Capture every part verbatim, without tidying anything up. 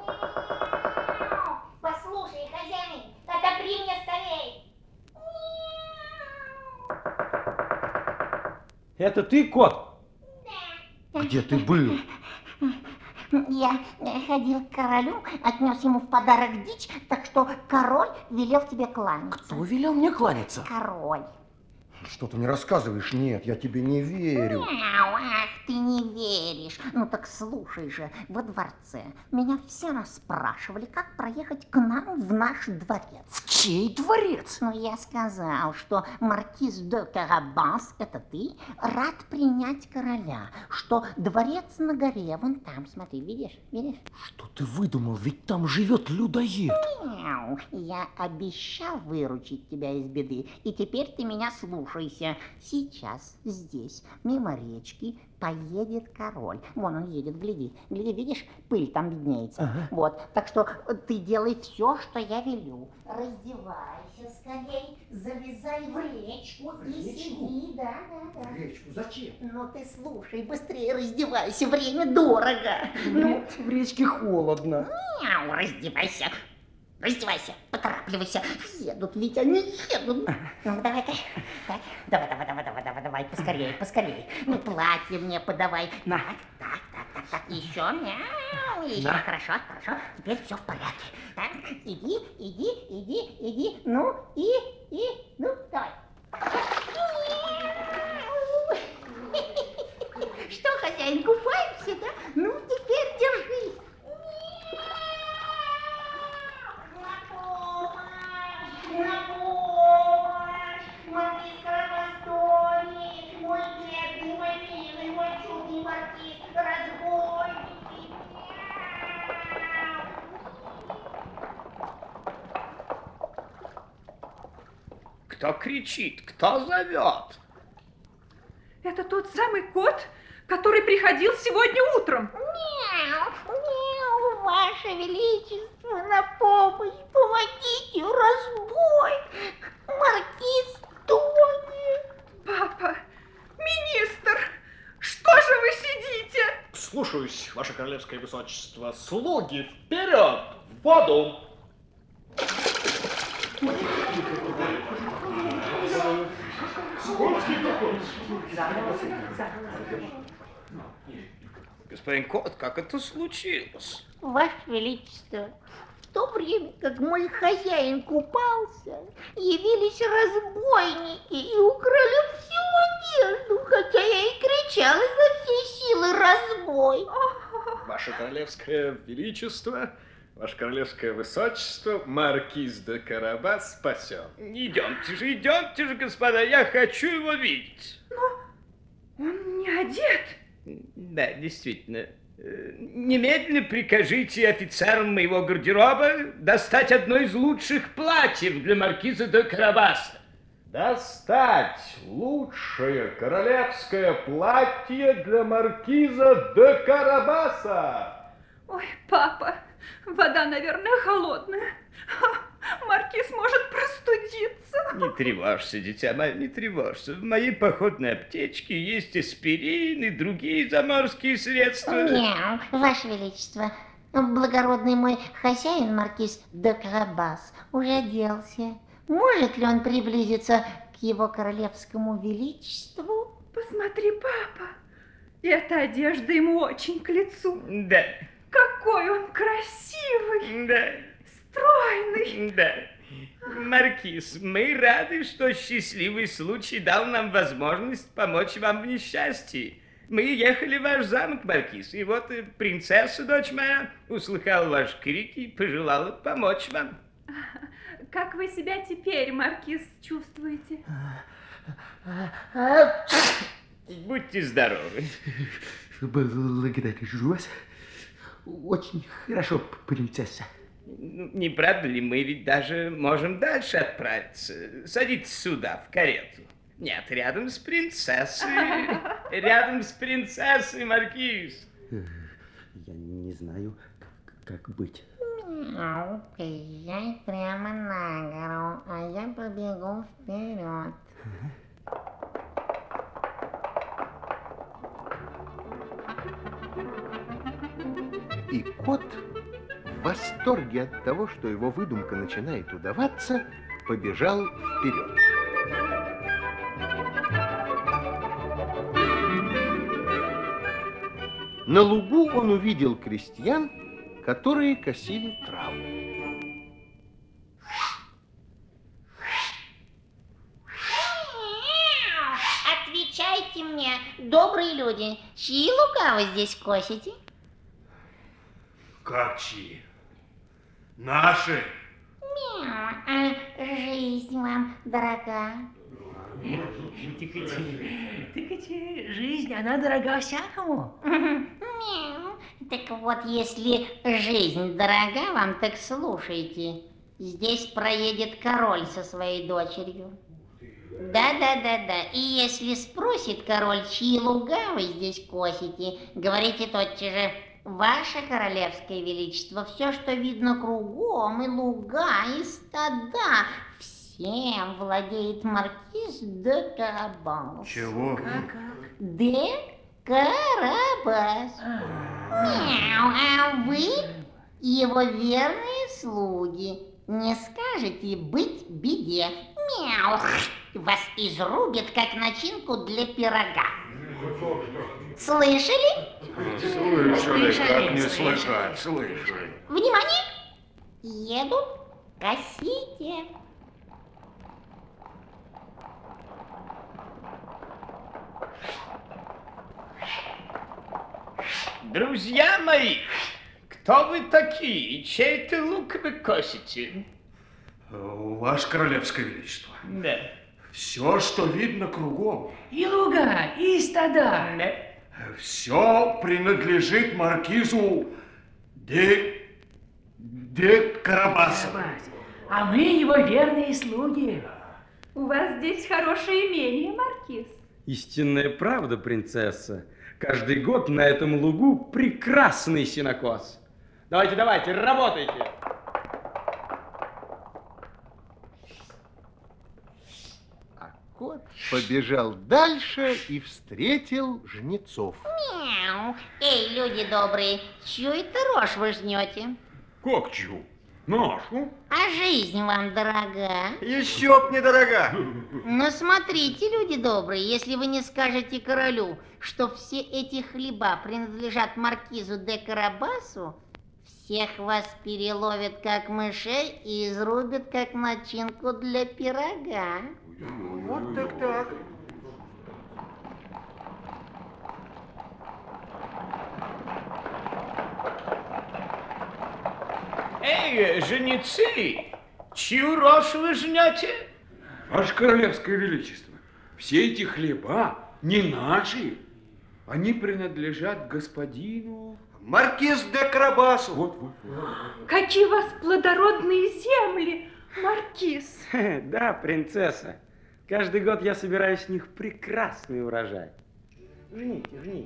Послушай, хозяин, отопри мне скорей. Это ты, кот? Да. Где ты был? Я ходил к королю, отнес ему в подарок дичь, так что король велел тебе кланяться. Кто велел мне кланяться? Король. Что ты мне рассказываешь? Нет, я тебе не верю. Мяу, ах, ты не веришь. Ну так слушай же, во дворце меня все расспрашивали, как проехать к нам в наш дворец. В чей дворец? Ну, я сказал, что маркиз де Карабас, это ты, рад принять короля, что дворец на горе, вон там, смотри, видишь, видишь? Что ты выдумал? Ведь там живет людоед. Мяу, я обещал выручить тебя из беды, и теперь ты меня слушайся. Сейчас здесь, мимо речки, поедет король. Вон он едет, гляди, гляди, видишь, пыль там виднеется. Ага. Вот, так что ты делай все, что я велю. Раздевайся скорей, залезай в речку В и речку? сиди, да, да, да. В речку зачем? Ну ты слушай, быстрее раздевайся, время дорого. Ну, В речке холодно. мяу, раздевайся. Раздевайся, поторапливайся. Едут, ведь они едут. Ну, давай-ка. Так, давай, давай, давай, давай, давай, давай, поскорее, поскорее. Ну, платье мне подавай. На. Так, так, так, так, так. Еще, мяу, еще. На. Хорошо, хорошо. Теперь все в порядке. Так, иди, иди, иди, иди. Ну, и, и, ну, давай. Что, хозяин, купаешься, да? Ну, теперь держись. На помощь! Маркиз Карабас, мой бедный, мой милый, мой чудный маркиз, разбойники! Кто кричит? Кто зовет? Это тот самый кот, который приходил сегодня утром. Мяу, мяу, Ваше Величество, на помощь, помогите, разбой! Маркиз тонет! Папа, министр, что же вы сидите? Слушаюсь, ваше королевское высочество. Слуги, вперед! В воду! Господин кот, как это случилось? Ваше Величество, в то время, как мой хозяин купался, явились разбойники и украли всю одежду, хотя я и кричала изо всей силы «разбой». Ваше королевское величество, ваше королевское высочество, маркиз де Карабас спасен. Идемте же, идемте же, господа, я хочу его видеть. Он не одет. Да, действительно. Немедленно прикажите офицерам моего гардероба достать одно из лучших платьев для маркиза де Карабаса. Достать лучшее королевское платье для маркиза де Карабаса. Ой, папа, вода, наверное, холодная. Маркиз может простудиться. Не тревожься, дитя мое, не тревожься. В моей походной аптечке есть аспирин и другие заморские средства. Мяу, Ваше Величество, благородный мой хозяин, маркиз де Карабас, уже оделся. Может ли он приблизиться к его королевскому величеству? Посмотри, папа, эта одежда ему очень к лицу. Да, Какой он красивый, да, стройный. да. Маркиз, мы рады, что счастливый случай дал нам возможность помочь вам в несчастье. Мы ехали в ваш замок, маркиз, и вот принцесса, дочь моя, услыхала ваши крики и пожелала помочь вам. Как вы себя теперь, маркиз, чувствуете? Будьте здоровы. Благодарю вас. Очень хорошо, принцесса. Ну, не правда ли, мы ведь даже можем дальше отправиться. Садитесь сюда, в карету. Нет, рядом с принцессой. Рядом с принцессой, маркиз. Я не знаю, как быть. Мяу, езжай прямо на гору, а я побегу вперед. И кот восторге от того, что его выдумка начинает удаваться, побежал вперед. На лугу он увидел крестьян, которые косили траву. Отвечайте мне, добрые люди, чьи луга вы здесь косите? Как чьи? Наши. Мяу, а жизнь вам дорога. Тыкайте, жизнь, она дорога всякому. Мяу. Так вот, если жизнь дорога вам, так слушайте. Здесь проедет король со своей дочерью. Да-да-да-да. И если спросит король, чьи луга вы здесь косите, говорите тотчас же: ваше королевское величество, все, что видно кругом, и луга, и стада, всем владеет маркиз де Карабас. Чего? Де Карабас. Мяу, а вы его верные слуги. Не скажете быть беде. Мяу. Вас изрубят, как начинку для пирога. Слышали? Слышали, как не слышать, слышали. Внимание! Едут, косите. Друзья мои, кто вы такие? Чей ты лук вы косите? Ваше Королевское Величество. Да. Все, что видно кругом. И луга, и стада. Да. Все принадлежит маркизу де... де Карабасу. А мы его верные слуги. У вас здесь хорошее имение, маркиз. Истинная правда, принцесса. Каждый год на этом лугу прекрасный сенокос. Давайте, давайте, работайте. А кот побежал дальше и встретил жнецов. Мяу. Эй, люди добрые, чью это рожь вы жнете? Как чью? Нашу. А жизнь вам дорога? Еще б недорога. Ну, смотрите, люди добрые, если вы не скажете королю, что все эти хлеба принадлежат маркизу де Карабасу, всех вас переловят, как мышей, и изрубят, как начинку для пирога. Вот так так. Эй, женицы, чью рожь вы жнете? Ваше Королевское Величество, все эти хлеба не наши. Они принадлежат господину... Маркиз де Карабасу. Вот, вот, вот. Какие у вас плодородные земли, маркиз. Да, принцесса. Каждый год я собираю с них прекрасный урожай. Жните, жните.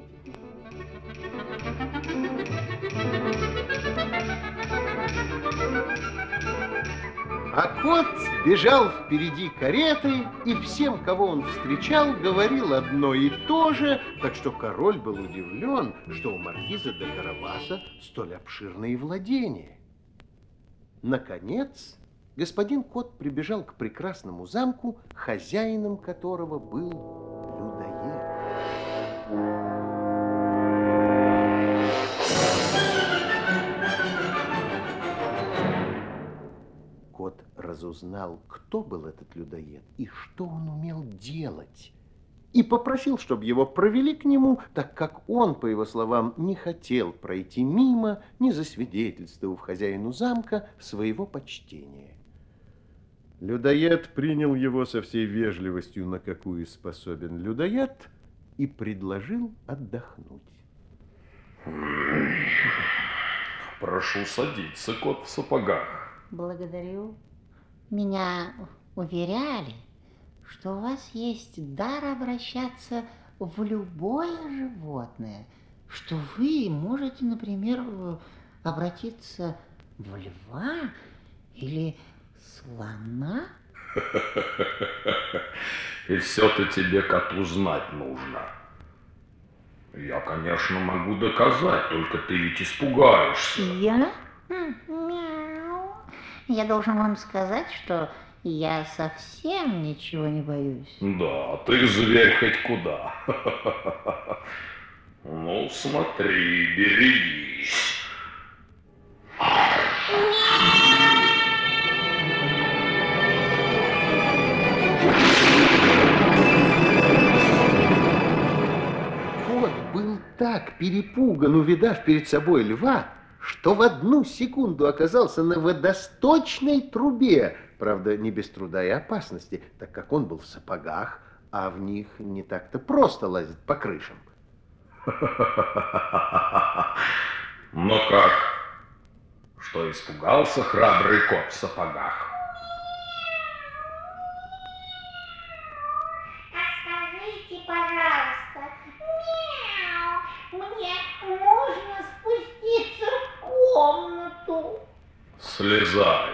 А кот бежал впереди кареты, и всем, кого он встречал, говорил одно и то же, так что король был удивлен, что у маркиза де Карабаса столь обширные владения. Наконец, господин кот прибежал к прекрасному замку, хозяином которого был людоед. Кот разузнал, кто был этот людоед и что он умел делать, и попросил, чтобы его провели к нему, так как он, по его словам, не хотел пройти мимо, не засвидетельствовав хозяину замка своего почтения. Людоед принял его со всей вежливостью, на какую способен людоед, и предложил отдохнуть. Прошу садиться, кот в сапогах. Благодарю. Меня уверяли, что у вас есть дар обращаться в любое животное, что вы можете, например, обратиться в льва или слона. И все-то тебе, коту, знать нужно. Я, конечно, могу доказать, только ты ведь испугаешься. Я? Я должен вам сказать, что я совсем ничего не боюсь. Да, ты зверь хоть куда. Ну, смотри, берегись. Кот был так перепуган, увидав перед собой льва, что в одну секунду оказался на водосточной трубе. Правда, не без труда и опасности, так как он был в сапогах, а в них не так-то просто лазить по крышам. Ну как? Что, испугался храбрый кот в сапогах? Скажите, пожалуйста, мяу, мне можно спуститься в комнату? Слезай.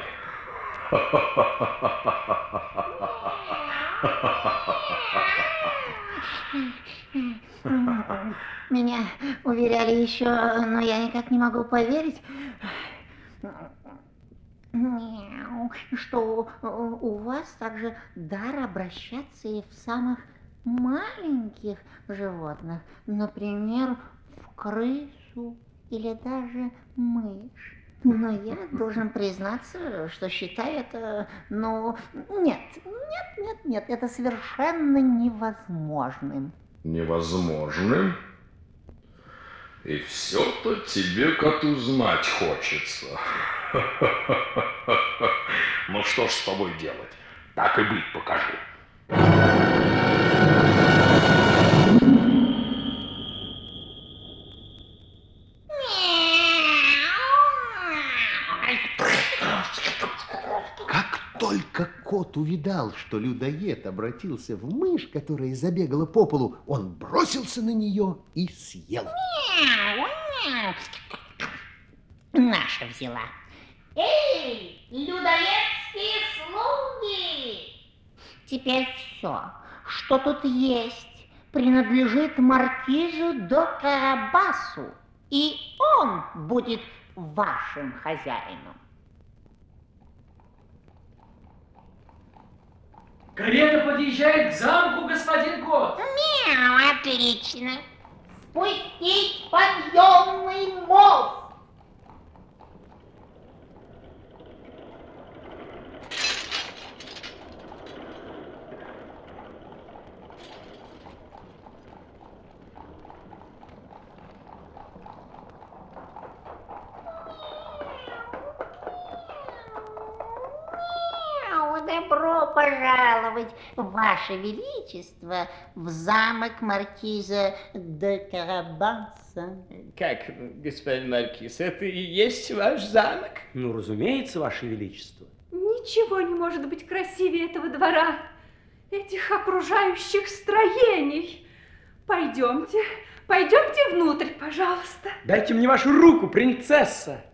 Меня уверяли еще, но я никак не могу поверить, что у вас также дар обращаться и в самых маленьких животных, например, в крысу или даже мышь. Но я должен признаться, что считаю это, ну, нет, нет, нет, нет, это совершенно невозможным. Невозможным? И все-то тебе, коту, знать хочется. Ну что ж с тобой делать? Так и быть, покажи. Как только кот увидал, что людоед обратился в мышь, которая забегала по полу, он бросился на нее и съел. Мяу, мяу. Наша взяла. Эй, людоедские слуги! Теперь все, что тут есть, принадлежит маркизу де Карабасу, и он будет вашим хозяином. Карета подъезжает к замку, господин кот. Мяу, отлично. Спустить подъемный мост. Добро пожаловать, Ваше Величество, в замок маркиза де Карабаса. Как, господин маркиз, это и есть ваш замок? Ну, разумеется, Ваше Величество. Ничего не может быть красивее этого двора, этих окружающих строений. Пойдемте, пойдемте внутрь, пожалуйста. Дайте мне вашу руку, принцесса.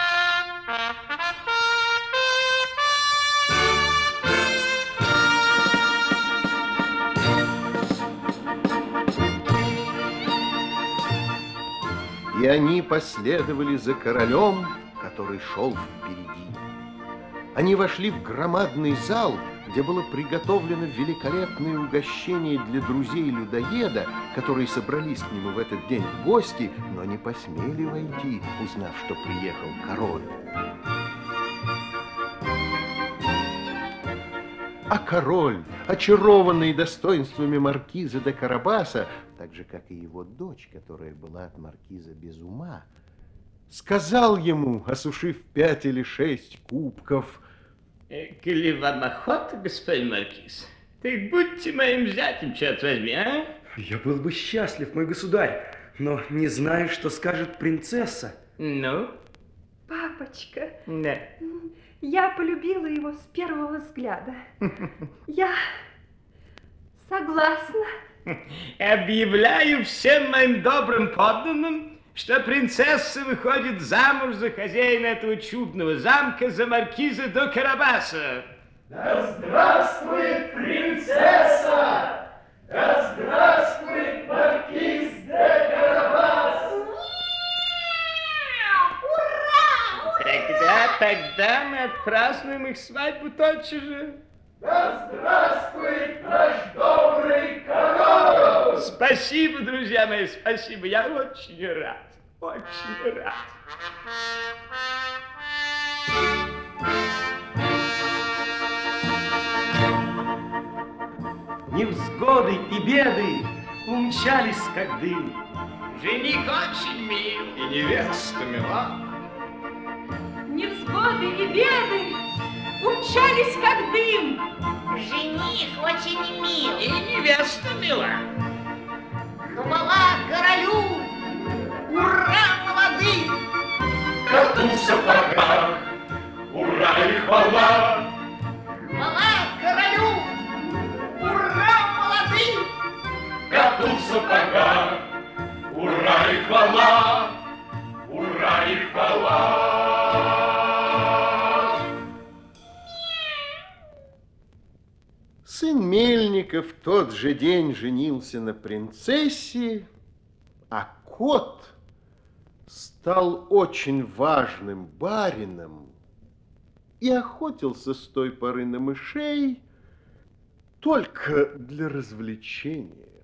И они последовали за королем, который шел впереди. Они вошли в громадный зал, где было приготовлено великолепное угощение для друзей людоеда, которые собрались к нему в этот день в гости, но не посмели войти, узнав, что приехал король. А король, очарованный достоинствами маркиза де Карабаса, так же, как и его дочь, которая была от маркиза без ума, сказал ему, осушив пять или шесть кубков: «Коли вам охота, господин маркиз, так будьте моим зятем, черт возьми, а?» Я был бы счастлив, мой государь, но не знаю, что скажет принцесса. Ну? Папочка, Да. я полюбила его с первого взгляда. Я согласна. Объявляю всем моим добрым подданным, что принцесса выходит замуж за хозяина этого чудного замка, за маркиза де Карабаса. Да здравствует принцесса! Да здравствует маркиз де Карабас! Ура! Тогда Тогда мы отпразднуем их свадьбу тотчас же. Да здравствует наш добрый король! Спасибо, друзья мои, спасибо. Я очень рад, очень рад. Невзгоды и беды умчались, как дым. Жених очень мил, и невеста мила. Невзгоды и беды умчались, как дым. Жених очень мил. И невеста мила. Хвала королю! Ура молодым! Коту в сапогах! Ура и хвала! Хвала королю! Ура молодым! Коту в сапогах! Ура и хвала! Ура и хвала! Сын Мельника в тот же день женился на принцессе, а кот стал очень важным барином и охотился с той поры на мышей только для развлечения.